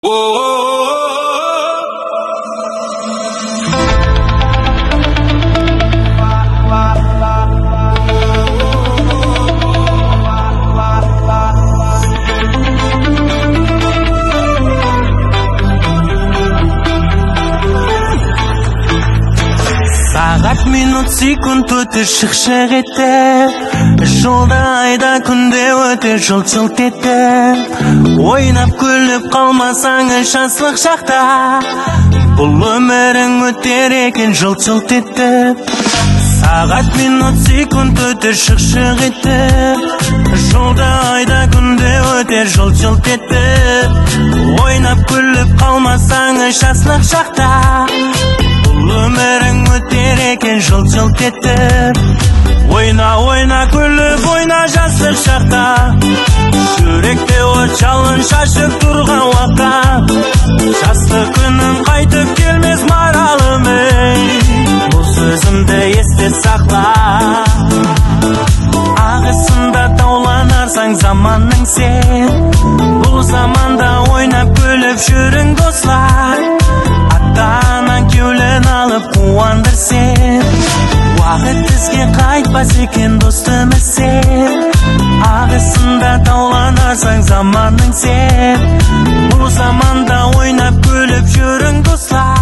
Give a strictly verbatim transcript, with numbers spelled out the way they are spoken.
Сағат, минут, секунд өтер шық-шық етті, жолда айда күнде өтер жылт-жылт етті. Ойнап күліп қалмасаңыз жаслық шақта, бұл өмірің өтер екен жылт-жылт етті. Сағат, минут, секунд өтер шық-шық етті, жолда айда күнде өтер жылт-жылт етті. Ойнап күліп қалмасаңыз жаслық шақта, өмірің өтер екен жылт-жылт етіп. Ойна, ойна, күліп ойна жастық шақта, жүректе от жалын шашып тұрған уақытта. Жастық күнің қайтып келмес маралым, бұл сөзімді есте сақла. Ағысында тауланарсаң заманның сен, бұл заманда ойнап күліп жүрің достар. Ата-анаң кеулен алып қуандыр сен, уақыт бізге қайтпас екен достымыз сен. Ағысында тауланарсаң заманның сен, бұл заманда ойнап күліп жүрің достар.